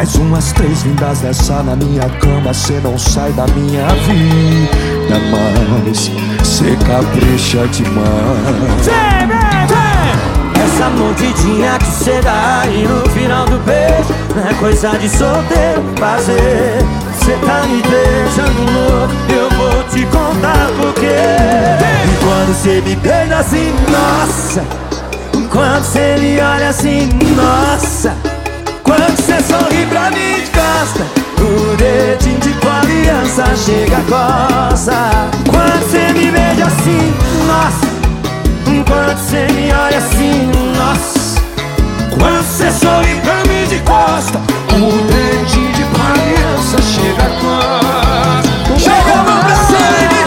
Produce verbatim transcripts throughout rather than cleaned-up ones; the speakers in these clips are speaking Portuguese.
Mais umas três vindas dessa na minha cama, cê não sai da minha vida mais, cê capricha demais. Vem, vem, vem! Essa mordidinha que cê dá e no final do beijo não é coisa de solteiro fazer. Cê tá me beijando louco, eu vou te contar por quê. E quando cê me beija assim, nossa, quando cê me olha assim, nossa, quando cê sorri pra mim de costa, o dedinho de tua aliança chega a coça. Quando cê me beija assim, nossa, quando cê me olha assim, nossa, quando cê sorri pra mim de costa, o dedinho de tua aliança chega a coça. Chega no meu sangue,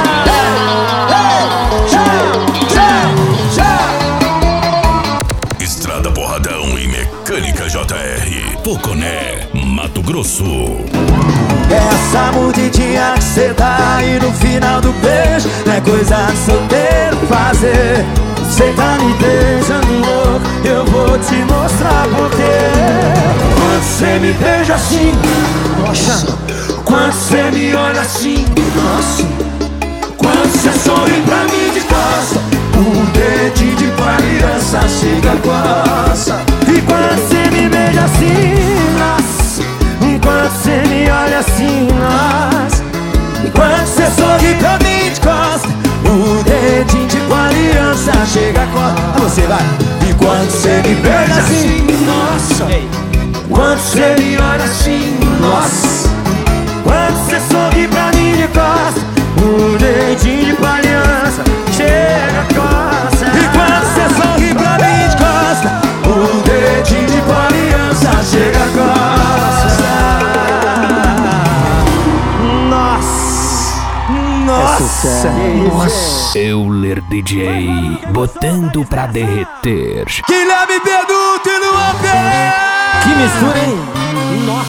Estrada Porradão e Mecânica J R, Poconé, Mato Grosso. Essa mordidinha que cê dá e no final do beijo não é coisa de solteiro fazer. Cê tá me beijando louco, eu vou te mostrar por quê. Quando cê me beija assim, nossa, quando cê me olha assim, nossa, quando cê sorri pra mim de costa, o dedinho de tua aliança chega a coça. E quando cê me beija assim, nossa, quando cê me olha assim, nossa, quando cê sorri pra mim de costa, o dedinho de tua aliança chega a costa. Você vai. E quando cê me beija assim, nossa, quando cê me olha assim, nossa, quando cê sorri pra mim de costa, o dedinho de tua aliança chega a costa. E quando cê sorri pra mim de costa, o dedinho de tua aliança chega a costa. Nossa, nossa, Euler D J, botando pra derreter. Guilherme Beduto no Ampere. Que mistura, hein?